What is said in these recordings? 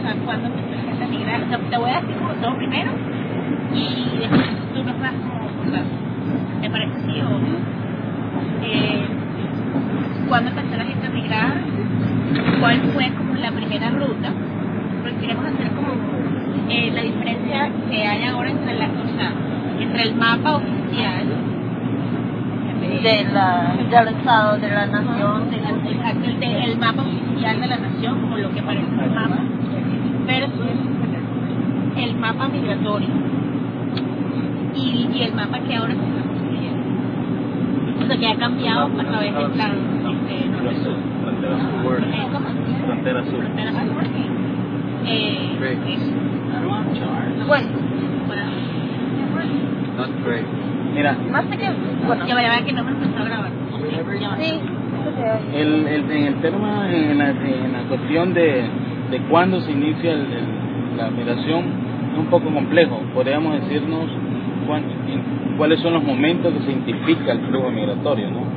sea, cuando empezó la gente a migrar. O sea, te voy a decir como todo primero y después tú nos vas como, o sea, ¿te parece así o cuándo empezó la gente a migrar? ¿Cuál fue como la primera ruta? Porque queremos hacer como la diferencia que hay ahora entre entre el mapa oficial del Estado, de la Nación, el mapa oficial de la nación, como lo que parece el mapa, versus el mapa migratorio y el mapa que ahora se está construyendo. O sea, que ha cambiado a través del plan norte-sur. Frontera sur. Bueno, Not great. Mira, más que bueno, Ya verá que no me empezó a grabar. sí, en el tema, en la cuestión de cuándo se inicia la migración es un poco complejo. Podríamos decirnos cuáles son los momentos que se identifica el flujo migratorio, ¿no?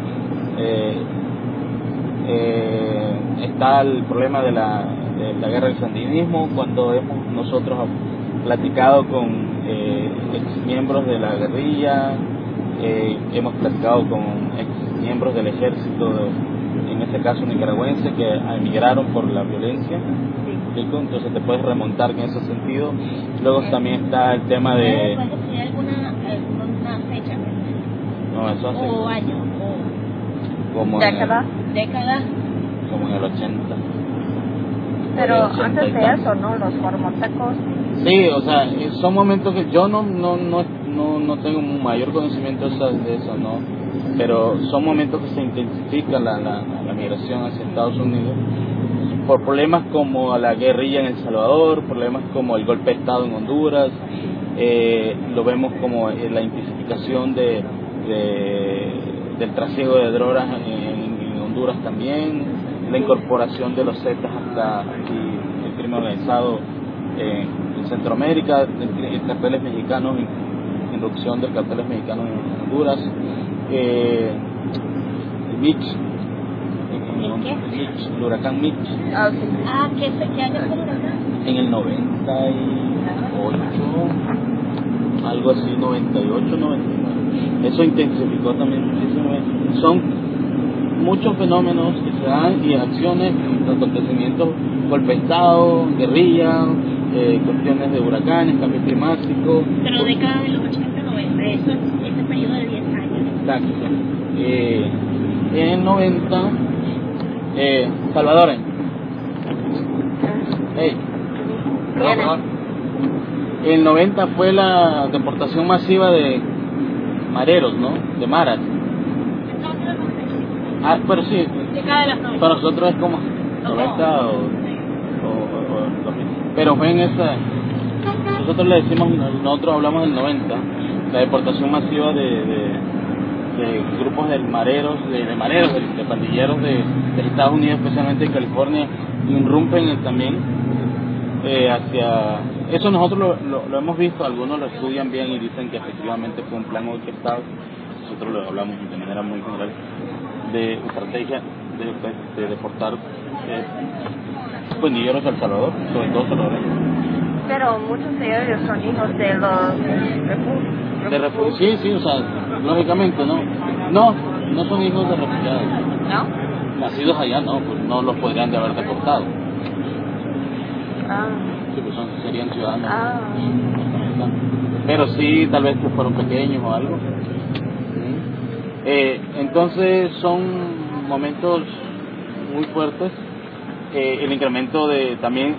Está el problema de la guerra del sandinismo, cuando nosotros platicado con ex miembros de la guerrilla, hemos platicado con ex miembros del ejército, en este caso nicaragüense, que emigraron por la violencia. Entonces te puedes remontar en ese sentido. Luego también está el tema de... ¿Puedes decir alguna fecha? No, eso hace O año, como década. como en el 80. Pero 80 antes y de tanto. eso, ¿no? Los formotecos. Sí, o sea, son momentos que yo no tengo un mayor conocimiento de eso, ¿no? Pero son momentos que se intensifica la migración hacia Estados Unidos por problemas como la guerrilla en El Salvador, problemas como el golpe de Estado en Honduras, lo vemos como la intensificación del trasiego de drogas en Honduras también, la incorporación de los Zetas hasta aquí, el crimen organizado en Centroamérica, carteles mexicanos, inducción de carteles mexicanos en Honduras, Mitch, el huracán Mitch, ¿qué año fue el huracán? en el 98, algo así, 98, 99. Eso intensificó también muchísimo. Son muchos fenómenos que se dan y acciones, acontecimientos, golpe de Estado, guerrilla, cuestiones de huracanes, cambio climático. Pero década de los 80, 90, ese periodo de 10 años. Exacto. En el 90, Salvador. En el 90 fue la deportación masiva de mareros, ¿no? De maras. Pero sí, Década de los 90. para nosotros es como 90 o 2000. Pero fue en esa, nosotros le decimos, nosotros hablamos del 90, la deportación masiva de grupos de mareros, de pandilleros de Estados Unidos, especialmente de California, irrumpen también hacia... Eso nosotros lo hemos visto, algunos lo estudian bien y dicen que efectivamente fue un plan orquestado. Nosotros lo hablamos de manera muy general de estrategia de deportar pandilleros a El Salvador, sobre todo salvadoreños. Pero muchos de ellos son hijos de los refugiados. Sí, o sea, lógicamente no son hijos de refugiados. ¿No? Nacidos allá pues no los podrían de haber deportado. Sí, pues serían ciudadanos. Pero sí, tal vez que fueron pequeños o algo. Entonces son momentos muy fuertes. El incremento de también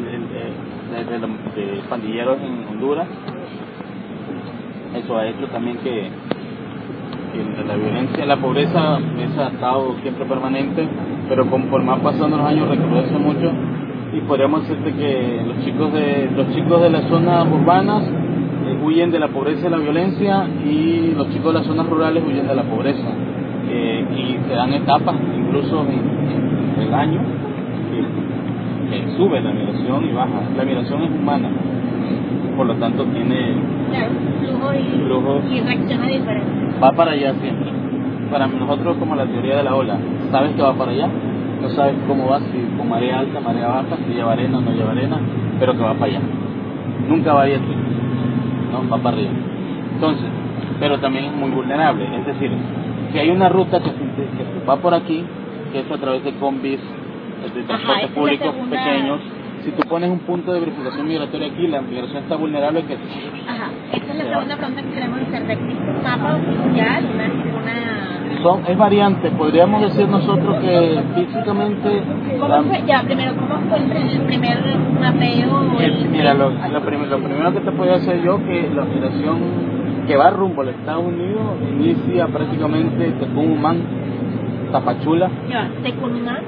de pandilleros en Honduras, eso ha hecho también que la violencia, la pobreza ha estado siempre permanente, pero conforme van pasando los años recrudece mucho, y podríamos decirte que los chicos de las zonas urbanas huyen de la pobreza y la violencia, y los chicos de las zonas rurales huyen de la pobreza, y se dan etapas incluso en el año que sube la migración y baja. La migración es humana, por lo tanto tiene flujo y reacciona diferente. Va para allá siempre. Para nosotros como la teoría de la ola, ¿sabes que va para allá? no sabes cómo va, si con marea alta, marea baja, si lleva arena o no lleva arena, pero que va para allá. Nunca va a ir así, ¿no? Va para arriba. Entonces, pero también es muy vulnerable, es decir, si hay una ruta que se va por aquí, que es a través de combis, de transporte público pequeños, si tú pones un punto de verificación migratoria aquí, la migración está vulnerable que... Ajá, esta es la segunda pregunta que queremos hacer. ¿De un mapa oficial, una... Es variante, podríamos decir nosotros que físicamente... ¿Cómo fue? Ya, primero, ¿cómo fue el primer mapeo? Mira, lo primero que te puedo hacer yo, que la migración que va rumbo a los Estados Unidos inicia prácticamente Tecumumán, Tapachula. Ya, Tecumumán.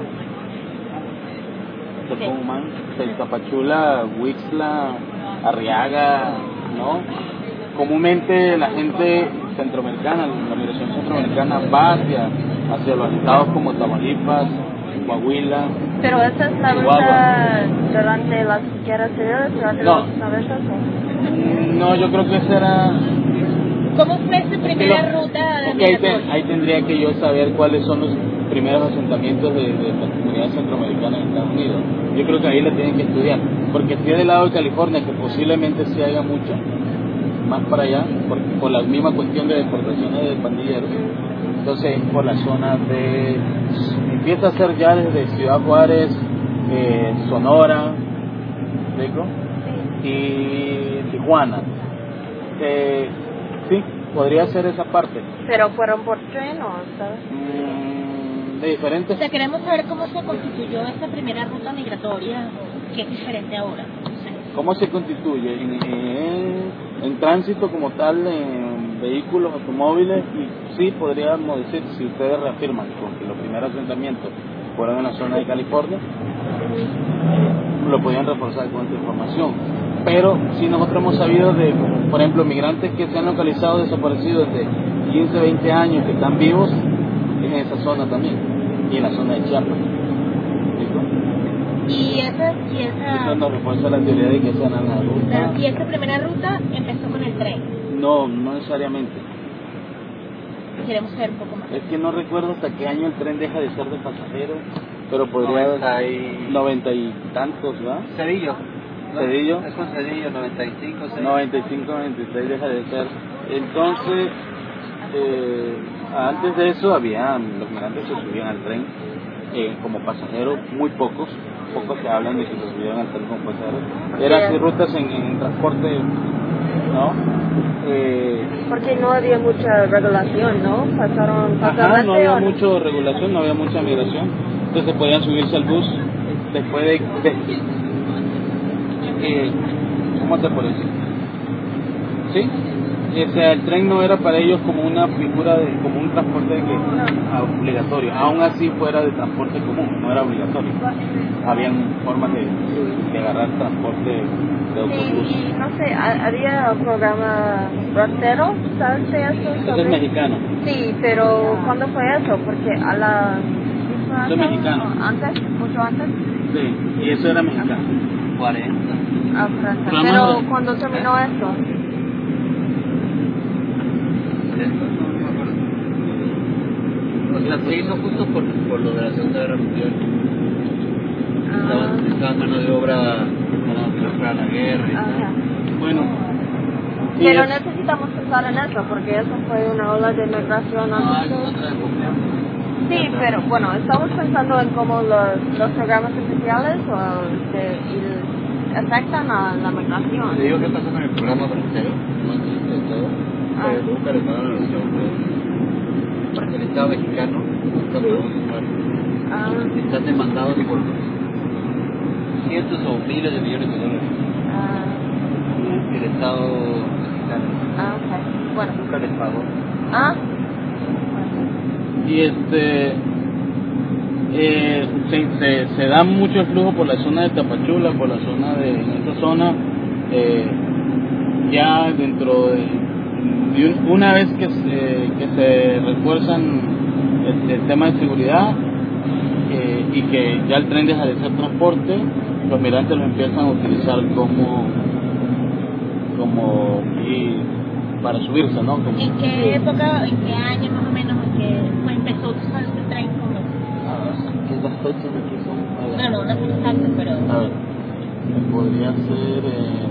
Tecumumán, Tapachula, Huixla, Arriaga, ¿no? Comúnmente la gente centroamericana, la migración centroamericana va hacia los estados como Tamaulipas, Coahuila. Pero esa es la ruta durante las guerras civiles, durante los 90. No, yo creo que esa era... ¿Cómo fue esa primera ruta de migración? Ahí tendría que yo saber cuáles son los primeros asentamientos de la comunidad centroamericana en Estados Unidos. Yo creo que ahí la tienen que estudiar, porque si es del lado de California, que posiblemente sí haya mucho, más para allá, por la misma cuestión de deportaciones de pandilleros, entonces por la zona de... empieza a ser ya desde Ciudad Juárez, Sonora, ¿rico? Y Tijuana. Sí, podría ser esa parte. ¿Pero fueron por tren o sabes? De diferentes... O sea, queremos saber cómo se constituyó esa primera ruta migratoria, que es diferente ahora. ¿Cómo se constituye? En tránsito como tal, en vehículos, automóviles, y sí, podríamos decir, si ustedes reafirman que los primeros asentamientos fueron en la zona de California, lo podían reforzar con esta información. Pero si nosotros hemos sabido de, por ejemplo, migrantes que se han localizado desaparecidos desde 15, 20 años, que están vivos en esa zona también, y en la zona de Chiapas. Y esa Eso nos refuerza la teoría de que esa era la ruta. Y esta primera ruta empezó con el tren. No necesariamente. Queremos saber un poco más. Es que no recuerdo hasta qué año el tren deja de ser de pasajeros, pero podría haber 90 y tantos, ¿verdad? Cedillo. Cedillo. Es con Cedillo, 95, 95, 96 deja de ser. Entonces, antes de eso los migrantes se subían al tren como pasajeros, muy pocos se hablan de que se subían al tren como pasajeros. Eran así rutas en transporte, ¿no? Porque no había mucha regulación, ¿no? No había mucha regulación, no había mucha migración. Entonces podían subirse al bus después de ¿cómo te puedo decir? ¿Sí? O sea, el tren no era para ellos como una figura como un transporte obligatorio, aún así fuera de transporte común, no era obligatorio. Habían formas de agarrar transporte de autobús. Sí, y no sé, había un programa Rastero, ¿sabes de eso? Ese es mexicano. Sí, pero ¿cuándo fue eso? Porque a la... Eso es mexicano. ¿Antes? ¿Mucho antes? Sí, y eso era mexicano. 40. Ah, Francia. Pero ¿cuándo terminó eso? O sea, se hizo justo por lo de la Segunda Guerra Mundial. Estaban mano de obra para la guerra y tal. Bueno. Pero necesitamos pensar en eso, porque eso fue una ola de migración antes. Sí, pero bueno, estamos pensando en cómo los programas especiales afectan a la migración. Te digo qué pasó con el programa Bracero, no existe todo, pero nunca le pagaron a los chavos. Porque el Estado mexicano nunca pagó sus partes. Están demandados por cientos o miles de millones de dólares. El Estado mexicano. Ok. Bueno. Nunca les pagó. Y se da mucho flujo por la zona de Tapachula, por la zona en esta zona, ya dentro de una vez que se refuerzan el tema de seguridad y que ya el tren deja de ser transporte, los migrantes lo empiezan a utilizar y para subirse, ¿no? ¿En qué época, en qué año más o menos, empezó a usar este tren? las fechas aquí son... No, una fecha exacta, pero... A ver, podría ser...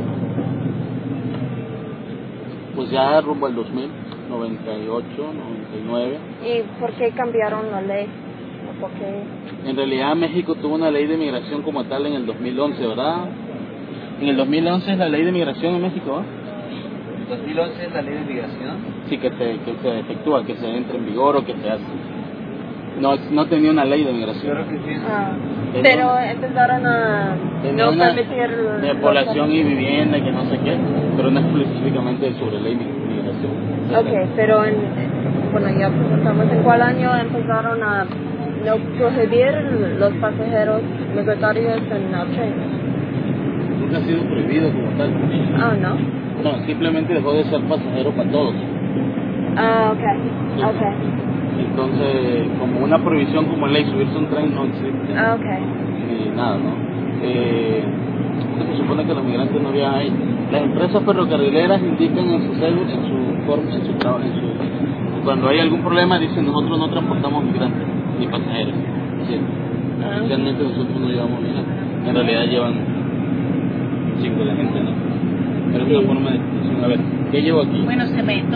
pues ya rumbo al 2000, 98, 99. ¿Y por qué cambiaron la ley? ¿O por qué? En realidad México tuvo una ley de migración como tal en el 2011, ¿verdad? En el 2011 es la ley de migración en México, ¿eh? ¿En 2011 es la ley de migración? Sí, que se efectúa, que se entre en vigor o que se hace. No tenía una ley de migración. Creo que sí. Pero empezaron a no permitir... De población y vivienda, que no sé qué, pero no específicamente sobre ley de migración. Ok, pero bueno, ya preguntamos en cuál año empezaron a no prohibir los pasajeros migratorios en el tren. Nunca ha sido prohibido como tal. ¿No? No, simplemente dejó de ser pasajero para todos. Ok. Entonces, como una prohibición como ley, subirse a un tren no existe. Ok. Ni nada, ¿no? Se supone que los migrantes no viajan ahí. Las empresas ferrocarrileras indican en su cédula, cuando hay algún problema dicen nosotros no transportamos migrantes ni pasajeros. ¿Sí? Oficialmente nosotros no llevamos migrantes. En realidad llevan 5 de gente, ¿no? Pero es una forma de expresión. A ver, ¿qué llevo aquí? Bueno, cemento,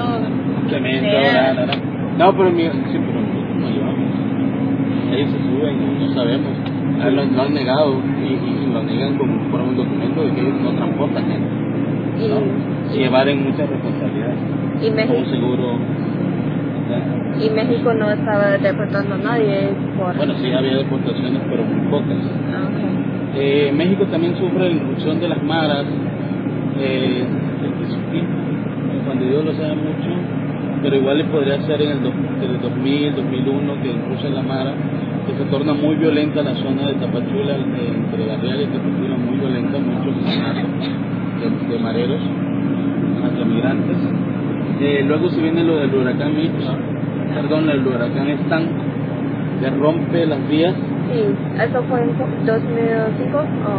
No, pero sí, pero nosotros no llevamos. Ellos se suben y no sabemos. Lo han negado y lo negan como por un documento de que ellos no transportan gente, ¿no? Y evaden muchas responsabilidades. ¿Y México? Como seguro. Y México no estaba deportando a nadie por... Bueno, sí había deportaciones, pero muy pocas. México también sufre la irrupción de las maras. Cuando Dios lo sabe mucho, pero igual le podría ser en el 2000, 2001, que incluso en la mara, que se torna muy violenta la zona de Tapachula, entre Arriaga y Tapachula, muy violenta, muchos asesinatos de mareros hacia migrantes. Luego se viene lo del huracán el huracán Stan, que rompe las vías. Sí, ¿eso fue en 2005?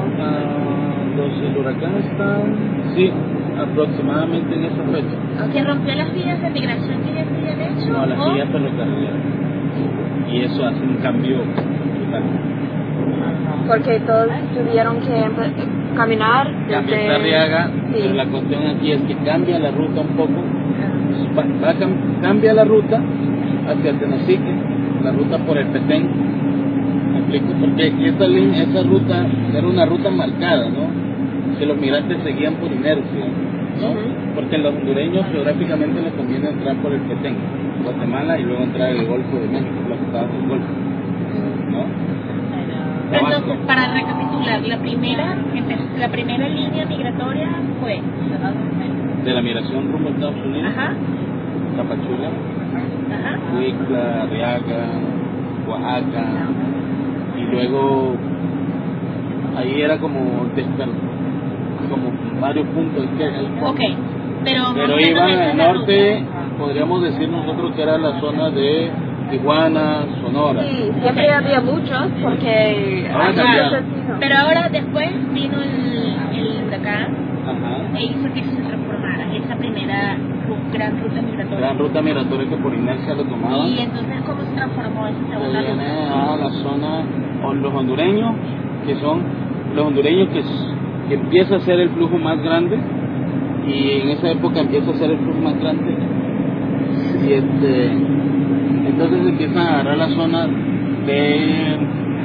El huracán Stan, sí, aproximadamente en esa fecha. ¿Se rompió las vías de migración que ya se habían hecho? No, las vías ferrocarrileras. Y eso hace un cambio total. Porque todos tuvieron que caminar Cambia esta Arriaga, pero la cuestión aquí es que cambia la ruta un poco. Cambia la ruta hacia Tenosique, la ruta por el Petén. ¿Me explico? Porque esa ruta era una ruta marcada, ¿no? Que los migrantes seguían por inercia, ¿no? Porque a los hondureños geográficamente les conviene entrar por el Petén, Guatemala, y luego entrar al Golfo de México, la costa del Golfo, ¿no? Entonces, para recapitular, la primera línea migratoria fue de la migración rumbo a Estados Unidos, Tapachula, Huixla, Arriaga, Oaxaca, y luego ahí era como varios puntos. Pero iban al norte, podríamos decir nosotros que era la zona de Tijuana, Sonora. Sí, siempre había muchos porque... Pero ahora después vino el huracán e hizo que se transformara esa primera gran ruta migratoria. Gran ruta migratoria que por inercia lo tomaban. Y entonces, ¿cómo se transformó esa segunda ruta? Viene a la zona, los hondureños, que empieza a ser el flujo más grande, y en esa época empieza a ser el flujo más grande, y entonces empiezan a agarrar la zona del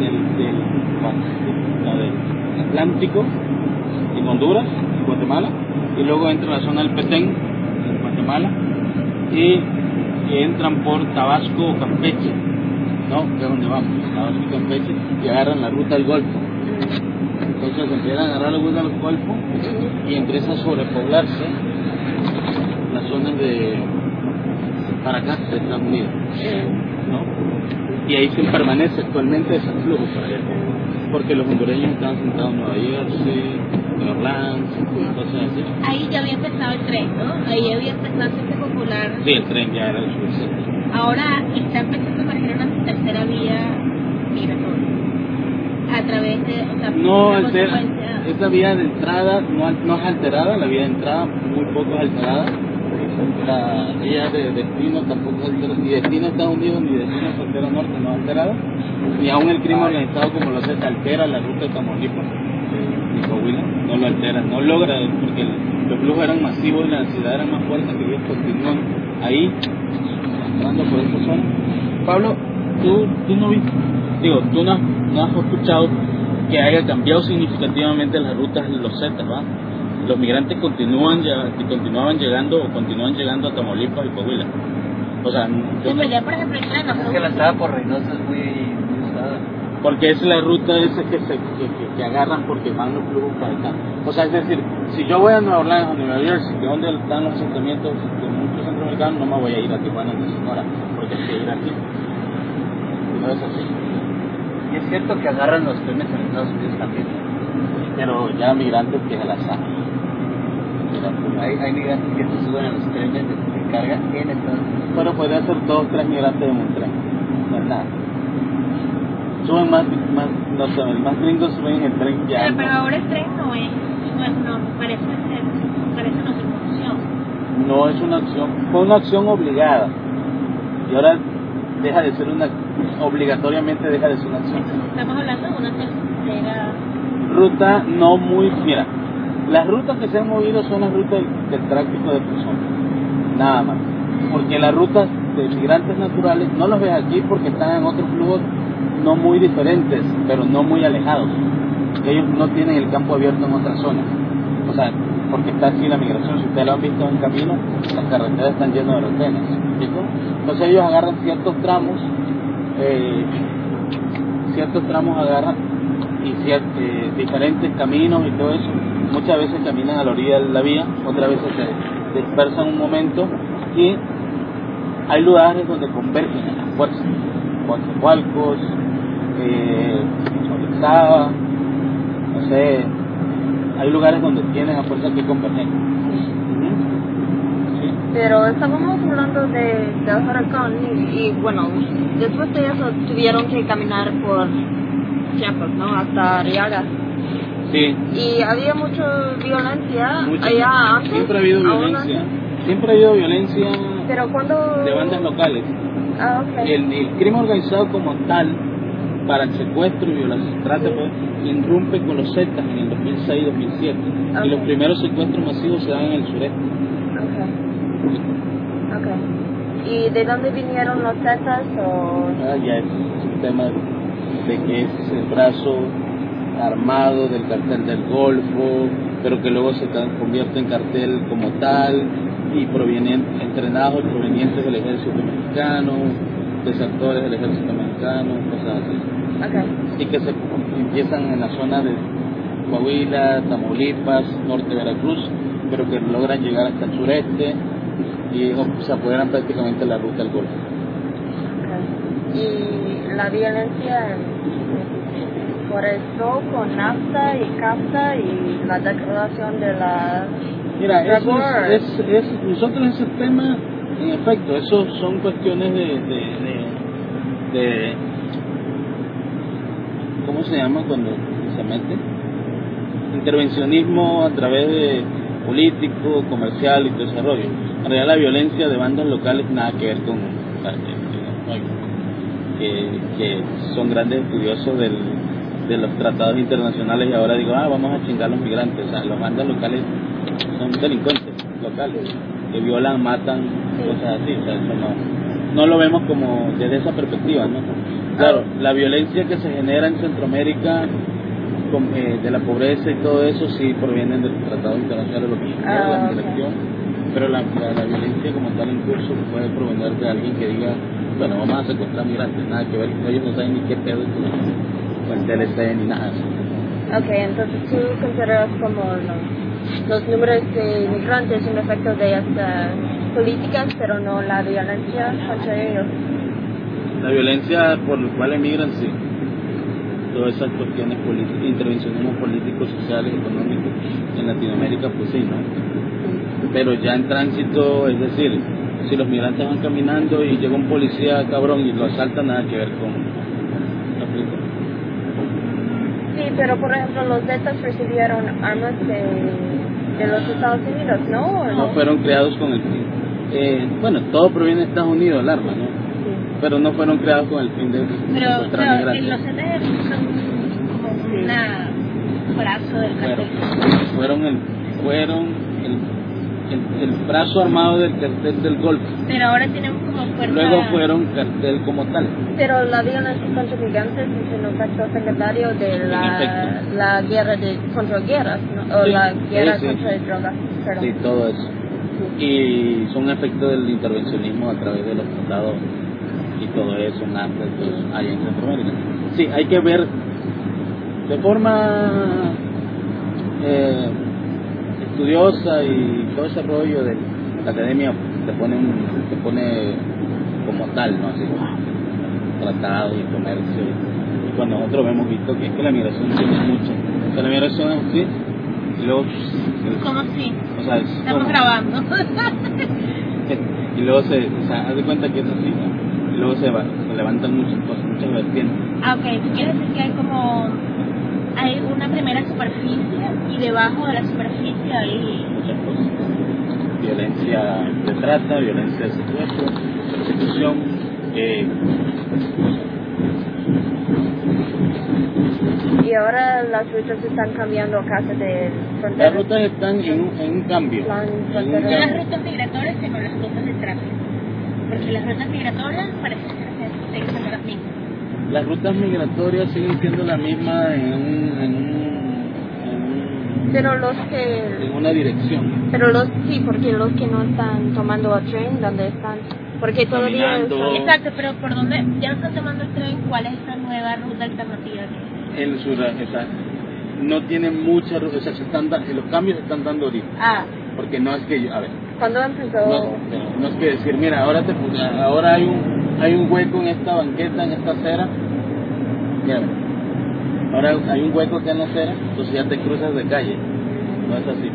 Atlántico en Honduras, en Guatemala, y luego entra la zona del Petén en Guatemala, y entran por Tabasco o Campeche, ¿no? Que es donde vamos, Tabasco y Campeche, y agarran la ruta del Golfo. Entonces empiezan a agarrar la ruta del Golfo y empieza a sobrepoblarse las zonas de para acá, de Estados Unidos, ¿no? Y ahí se permanece actualmente ese flujo para allá, porque los hondureños están sentados en Nueva Jersey, en Orlando, cosas así. Ahí ya había empezado el tren, ¿no? Ahí había empezado a hacerse popular. Sí, el tren ya era el subcentro. Ahora está empezando a emerger una tercera vía migratoria. A través de... No, esa vía de entrada no es alterada, la vía de entrada muy poco es alterada, La vía de destino tampoco es alterada, ni destino a Estados Unidos ni destino a frontera norte no ha alterado, ni aún el crimen organizado como lo hace altera la ruta de Tamaulipas y Coahuila, no lo altera, no logra, porque los flujos eran masivos y la ansiedad era más fuerte, que ellos continúan ahí, entrando por esa zona. Pablo, tú no viste, tú no has escuchado que haya cambiado significativamente las rutas de los Zetas, ¿va? Los migrantes continuaban llegando a Tamaulipas y Coahuila. O sea, yo no... por ejemplo, en tren, es que la entrada por Reynosa es muy usada. Porque es la ruta esa que agarran porque van los flujos para acá. O sea, es decir, si yo voy a Nueva Orleans o Nueva Jersey, que es donde están los asentamientos de muchos centroamericanos, no me voy a ir a Tijuana ni Sonora, porque hay que ir aquí. Y no es así. Y es cierto que agarran los trenes en Estados Unidos también. Pero ya migrantes que es el azar. Hay migrantes que se suben a los trenes de carga en Estados Unidos. Pero puede ser 2 o 3 migrantes en un tren. No es nada. Suben más gringos suben en el tren que pero ahora el tren no parece no ser una opción. No es una acción, fue una acción obligada. Y ahora deja de ser obligatoriamente deja de ser una acción. Estamos hablando de una tercera ruta no muy... Mira, las rutas que se han movido son las rutas del tráfico de personas, nada más. Porque las rutas de migrantes naturales no los ves aquí porque están en otros flujos no muy diferentes, pero no muy alejados. Ellos no tienen el campo abierto en otras zonas. O sea, porque está así la migración. Si ustedes lo han visto en camino, las carreteras están llenas de retenes. ¿Cierto? Entonces ellos agarran ciertos tramos agarran y diferentes caminos y todo eso. Muchas veces caminan a la orilla de la vía, otras veces se dispersan un momento y hay lugares donde convergen en las fuerzas. Coatzacoalcos, Orizaba, no sé, hay lugares donde tienen a fuerza que convergen. Sí. Pero estábamos hablando del huracán y bueno, después de eso tuvieron que caminar por Chiapas, ¿no? Hasta Arriaga. Sí. Y había mucha violencia allá antes. Siempre ha habido violencia. Siempre ha habido violencia. Pero cuando de bandas locales. Ah, okay. El crimen organizado como tal, para el secuestro y violación, irrumpe con los Zetas en el 2006-2007. Okay. Y los primeros secuestros masivos se dan en el sureste. Okay. ¿Y de dónde vinieron los Zetas? Ya es un tema de que es el brazo armado del cartel del Golfo, pero que luego se convierte en cartel como tal, y entrenados y provenientes del ejército mexicano, desertores del ejército mexicano, cosas así. Okay. Y que se empiezan en la zona de Coahuila, Tamaulipas, norte de Veracruz, pero que logran llegar hasta el sureste y se apoderan prácticamente la ruta del Golfo. Okay. Y la violencia por eso con NAFTA y CAFTA y la declaración de la... Mira, nosotros ese tema, en efecto, eso son cuestiones de ¿cómo se llama cuando se mete? Intervencionismo a través de político, comercial y desarrollo. En realidad la violencia de bandas locales nada que ver con que son grandes estudiosos de los tratados internacionales y ahora digo, vamos a chingar a los migrantes. O sea, los bandas locales son delincuentes locales que violan, matan, cosas así. O sea, eso no lo vemos como desde esa perspectiva, ¿no? Claro, la violencia que se genera en Centroamérica de la pobreza y todo eso sí provienen del tratado internacional de los mexicanos, la migración, pero la violencia como tal en curso puede provenir de alguien que diga, bueno, vamos a secuestrar migrantes, nada que ver, ellos no saben ni qué pedo con el TLC ni nada. Ok, entonces tú consideras como los números de inmigrantes un efecto de estas políticas, pero no la violencia contra ellos. La violencia por la cual emigran, sí. Todas esas cuestiones políticas, intervencionismo políticos, sociales, económicos en Latinoamérica, pues sí, ¿no? Pero ya en tránsito, es decir, si los migrantes van caminando y llega un policía cabrón y lo asalta, nada que ver con la política. Sí, pero por ejemplo los Zetas recibieron armas de los Estados Unidos, ¿no? No fueron creados con el fin. Bueno, todo proviene de Estados Unidos, el arma, ¿no? Sí. Pero no fueron creados con el fin de Pero secuestrar migrantes. los CTF son como una brazo del cartel. Fueron el brazo armado del cartel del Golfo. Pero ahora tienen como fuerza. Luego fueron cartel como tal. Pero la violencia contra migrantes es un efecto secundario de la guerra contra guerras, ¿no? O Sí, la guerra sí. contra drogas. Perdón. Sí, todo eso. Sí. Y son efectos del intervencionismo a través de los tratados y todo eso, NAFTA, todo eso, ahí en Centroamérica. Sí, hay que ver de forma estudiosa y todo ese rollo de la academia te pone como tal, ¿no? Así, tratado y comercio. Y cuando nosotros hemos visto que es que la migración tiene mucho. O sea, la migración es así, y luego... ¿Cómo sí? O sea, Estamos grabando. Y luego haz de cuenta que es así, ¿no? Y luego se levantan muchas cosas, muchas vertientes. Ah, ok. Quiere decir que hay una primera superficie y debajo de la superficie hay... Muchas cosas. Violencia de trata, violencia de secuestro, persecución, Y ahora las rutas están cambiando a casa de frontera. las rutas están en un cambio. Son las rutas migratorias y no las rutas de tráfico. Porque las rutas migratorias parecen que siguen siendo las mismas. Las rutas migratorias siguen siendo las mismas Pero los que... en una dirección. Pero sí, porque los que no están tomando el tren, ¿dónde están? Porque todavía... Caminando. Exacto, pero ¿por dónde? Ya no están tomando el tren, ¿cuál es esta nueva ruta alternativa? En su, o sea, no tienen mucha ruta, o sea, los cambios se están dando ahorita. Ah, Porque no es que, a ver, ¿cuándo empezó? no es que decir, mira, ahora hay un hueco en esta banqueta, en esta acera, mira, ahora hay un hueco acá en la acera, entonces ya te cruzas de calle, no es así.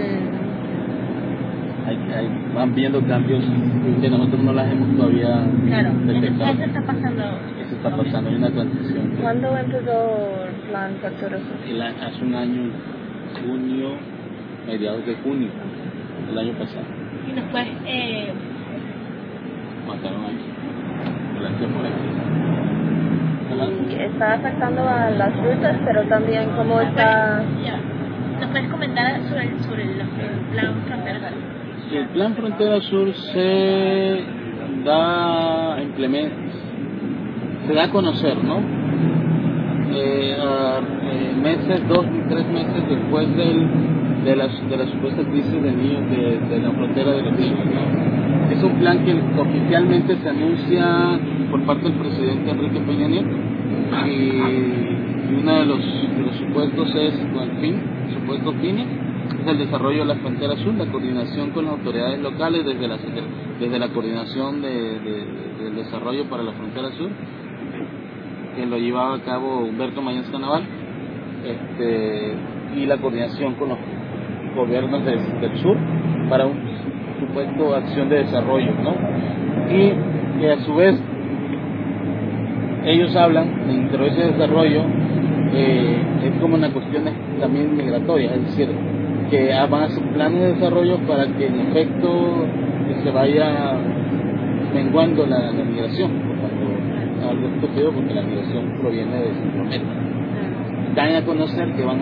Van viendo cambios que nosotros no las hemos todavía detectado. Eso está pasando. Eso está pasando, hay una transición. ¿Cuándo empezó el plan Factor Azul? Hace un año, junio, mediados de junio del año pasado. Y después, Mataron ahí. Violencia por aquí. Y está afectando a las rutas, pero también cómo está... ya. ¿Nos puedes comentar sobre el plan Frontera Sur? El plan Frontera Sur se da a conocer, ¿no? Meses, 2 y 3 meses después de la supuesta crisis de niños de la frontera de los niños, ¿no? Es un plan que oficialmente se anuncia por parte del presidente Enrique Peña Nieto y uno de los supuestos es, supuestos fines, es el desarrollo de la frontera sur, la coordinación con las autoridades locales desde la coordinación del desarrollo para la frontera sur, que lo llevaba a cabo Humberto Mayenza Naval, y la coordinación con los gobiernos del sur para un supuesto acción de desarrollo, ¿no? Y que a su vez ellos hablan dentro de ese desarrollo, es como una cuestión también migratoria, es decir, que van a hacer planes de desarrollo para que en efecto se vaya menguando la migración, algo estúpido porque la migración proviene de Centroamérica. Dan a conocer que van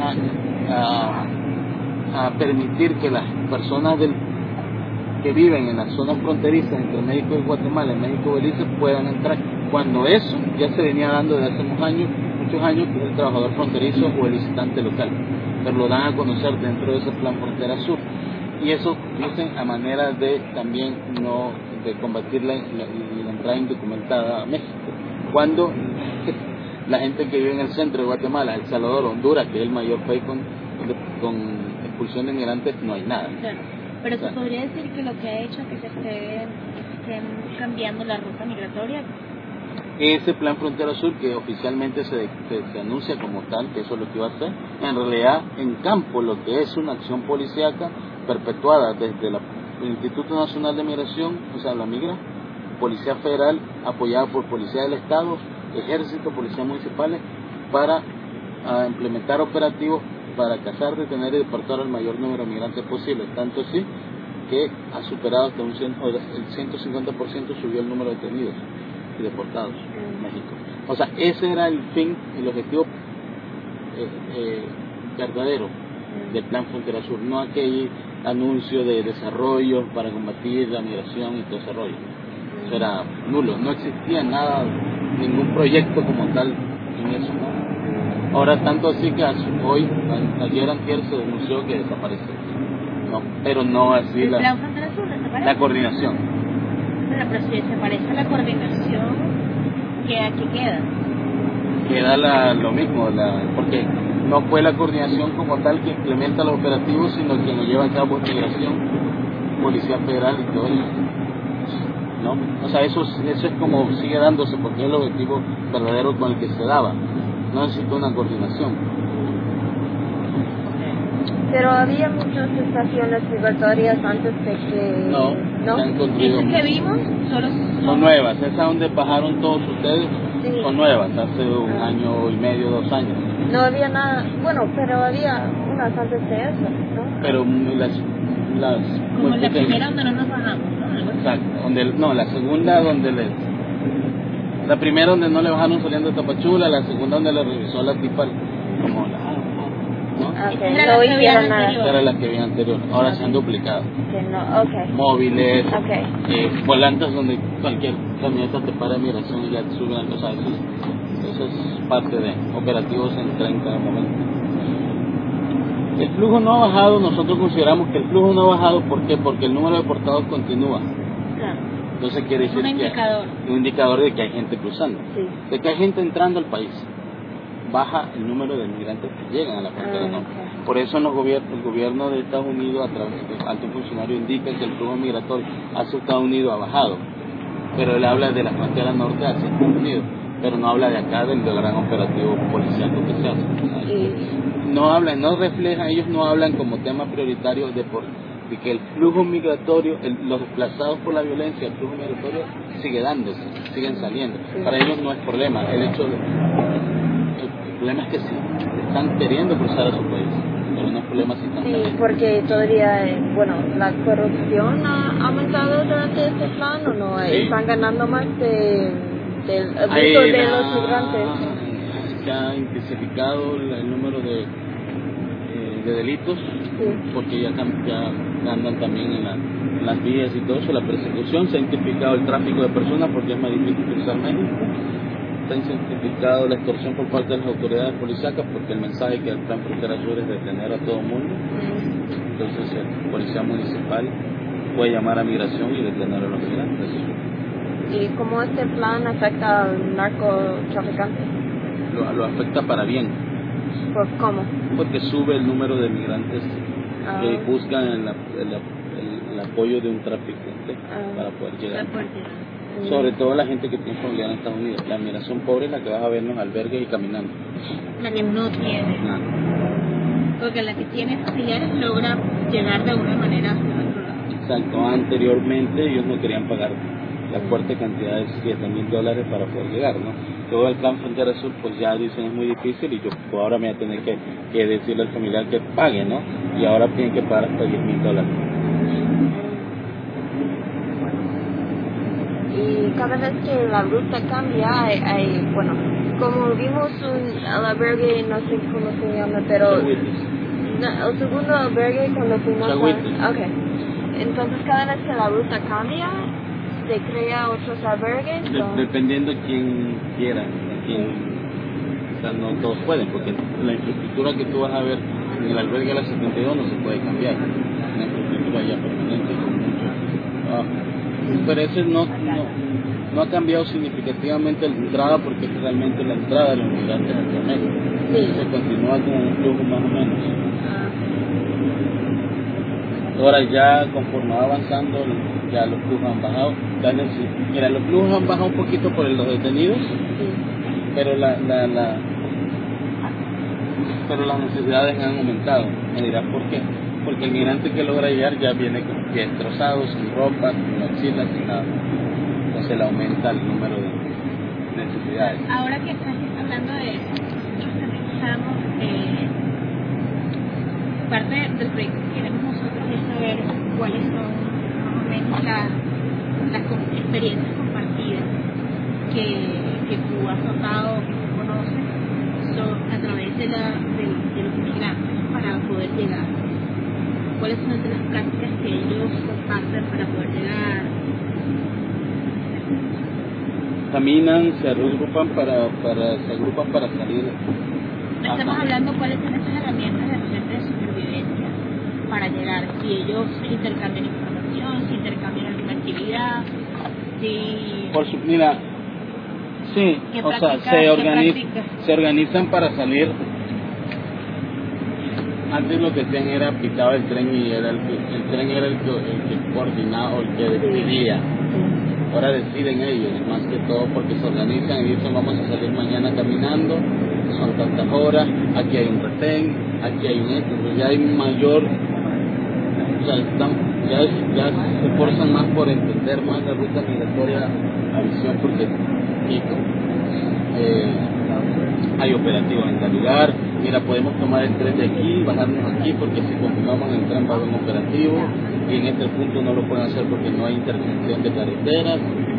a permitir que las personas que viven en las zonas fronterizas entre México y Guatemala, en México y Belice, puedan entrar, cuando eso ya se venía dando desde hace muchos años, que es el trabajador fronterizo o el visitante local, pero lo dan a conocer dentro de ese plan Frontera Sur, y eso dicen a manera de también de combatir la entrada indocumentada a México, cuando la gente que vive en el centro de Guatemala, El Salvador, Honduras, que es el mayor país con expulsión de inmigrantes, no hay nada. Claro. Pero se podría decir que lo que ha hecho es que se estén cambiando la ruta migratoria. Ese plan Frontera Sur, que oficialmente se anuncia como tal, que eso es lo que va a hacer, en realidad en campo lo que es una acción policíaca perpetuada desde el Instituto Nacional de Migración, o sea, la Migra, Policía Federal, apoyada por Policía del Estado, Ejército, Policías Municipales, para implementar operativos para cazar, detener y deportar al mayor número de migrantes posible. Tanto así que ha superado hasta el 150% subió el número de detenidos y deportados en México. O sea, ese era el fin, el objetivo verdadero del Plan Frontera Sur, no aquel anuncio de desarrollo para combatir la migración y todo ese rollo. Eso era nulo, no existía nada, ningún proyecto como tal en eso, ¿no? Ahora tanto así que hoy, ayer antier se denunció que desapareció, ¿no? Pero no así ¿El Plan Frontera Sur desaparece? La coordinación. Bueno, pero si desaparece la coordinación, ¿qué queda? Queda lo mismo, porque no fue la coordinación como tal que implementa los operativos, sino quien lo lleva a cabo es migración, Policía Federal y todo eso, ¿no? O sea, eso es como sigue dándose, porque es el objetivo verdadero con el que se daba. No necesita una coordinación. Pero había muchas estaciones migratorias antes de que... No, se han construido. ¿Esas que vimos son nuevas, esas donde bajaron todos ustedes, sí, son nuevas, hace un año y medio, 2 años. No había nada, bueno, pero había unas antes de eso, ¿no? Pero las como muy la pequeñas. primera donde no nos bajamos, ¿no? Exacto, la segunda donde la primera donde no le bajaron saliendo de Tapachula, la segunda donde le revisó la tipa como ¿no? Okay, Era no la que había hicieron nada. anterior. Era la que había anterior, ahora se han duplicado. Que no, okay. Móviles, Okay. volantes donde cualquier camioneta te para de migración y ya te suben las cosas. Eso es parte de operativos en 30 momentos. El flujo no ha bajado, nosotros consideramos que el flujo no ha bajado, ¿por qué? Porque el número de deportados continúa. Claro. Entonces quiere decir Un indicador de que hay gente cruzando, Sí. de que hay gente entrando al país. Baja el número de migrantes que llegan a la frontera norte. Okay. Por eso el gobierno de Estados Unidos, a través de alto funcionario, indica que el flujo migratorio hacia Estados Unidos ha bajado. Pero él habla de la frontera norte hacia Estados Unidos, pero no habla de acá del gran operativo policial que se hace. No refleja, ellos no hablan como tema prioritario de que el flujo migratorio, los desplazados por la violencia, el flujo migratorio sigue dándose, siguen saliendo. Sí. Para ellos no es problema, el problema es que sí, están queriendo cruzar a su país, pero no es problema si están saliendo. Sí, porque todavía, bueno, la corrupción ha aumentado durante este plan, ¿o no? Sí. Están ganando más del abuso de los migrantes. Se ha intensificado el número de delitos, Sí. porque ya andan también en las vías y todo eso, la persecución, se ha intensificado el tráfico de personas porque es más difícil cruzar México, se ha intensificado la extorsión por parte de las autoridades policíacas porque el mensaje que el Plan Frontera Sur es detener a todo el mundo. Entonces el policía municipal puede llamar a migración y detener a los migrantes. ¿Y cómo este plan afecta al narcotraficante? Lo afecta para bien, ¿Por cómo? porque sube el número de migrantes que buscan el apoyo de un traficante para poder llegar. Sobre todo la gente que tiene familia en Estados Unidos. La migración pobre es la que vas a ver en los albergues y caminando. La que no tiene. Nada. Porque la que tiene familiares logra llegar de alguna manera hacia el otro lado. Exacto. Anteriormente ellos no querían pagar la fuerte cantidad de $7,000 para poder llegar, ¿no? Todo el Plan Frontera Sur, pues ya dicen es muy difícil y yo pues, ahora me voy a tener que decirle al familiar que pague, ¿no? Y ahora tienen que pagar hasta $10,000. Y cada vez que la ruta cambia, hay bueno, como vimos el albergue, no sé cómo se llama, pero el segundo albergue cuando fuimos okay. Entonces cada vez que la ruta cambia, se crea otros albergues. Dependiendo quién quiera, o sea, no todos pueden, porque la infraestructura que tú vas a ver en el albergue de la 72 no se puede cambiar, una infraestructura ya permanente con mucho pero ese no ha cambiado significativamente la entrada, porque es realmente la entrada de los migrantes hacia México. Se continúa con un flujo más o menos. Ahora ya conforme va avanzando, ya los flujos han bajado. Mira, los flujos han bajado un poquito por los detenidos, pero pero las necesidades han aumentado. Me dirás por qué. Porque el migrante que logra llegar ya viene con pies destrozados, sin ropa, sin mochila, sin nada. Entonces le aumenta el número de necesidades. Ahora que estás hablando de eso, nosotros también estamos parte del proyecto que queremos nosotros es saber cuáles son más o menos las experiencias compartidas que tú has notado, que tú conoces a través de los migrantes para poder llegar. ¿Cuáles son las prácticas que ellos comparten para poder llegar? Caminan, se agrupan para salir. Estamos hablando cuáles son esas herramientas de supervivencia para llegar, si ellos intercambian información, si intercambian alguna actividad, si... Mira, sí, o sea, se organizan para salir. Antes lo que hacían era pitaba el tren y el tren era el que coordinaba o el que decidía. Ahora deciden ellos, más que todo porque se organizan y dicen vamos a salir mañana caminando, son tantas horas, aquí hay un retén, aquí hay un esto, pues ya hay mayor, o sea, ya se esfuerzan más por entender más la ruta migratoria, la visión, porque hay operativos en tal lugar, mira, podemos tomar el tren de aquí, bajarnos aquí, porque si continuamos en el tren va a haber un operativo, y en este punto no lo pueden hacer porque no hay intersección de carreteras.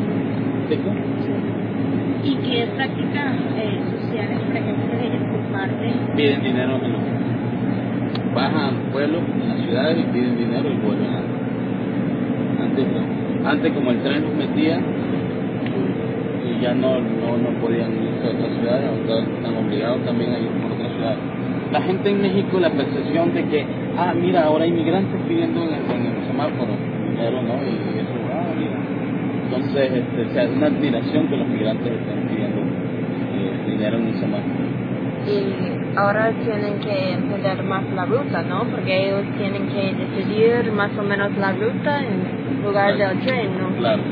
¿Y qué prácticas sociales, por ejemplo, ellos comparten? Piden dinero bajan pueblos en las ciudades y piden dinero y vuelven antes como el tren los metía y ya no podían irse a otras ciudades, ahora están obligados también a ir por otras ciudades. La gente en México, la percepción de que mira, ahora hay migrantes pidiendo en el semáforo dinero, ¿no? Y eso, mira. Entonces, una admiración que los migrantes están pidiendo dinero en el semáforo. Y ahora tienen que entender más la ruta, ¿no? Porque ellos tienen que decidir más o menos la ruta en lugar del tren, ¿no? Claro.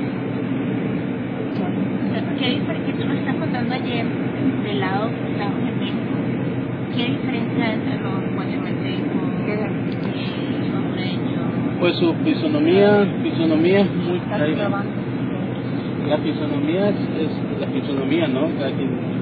¿Qué tú nos estás contando ayer del lado de México? ¿Qué diferencia hay entre los guatemaltecos y los hondureños? Pues su fisonomía es muy... La fisonomía es la fisonomía, ¿no? Cada quien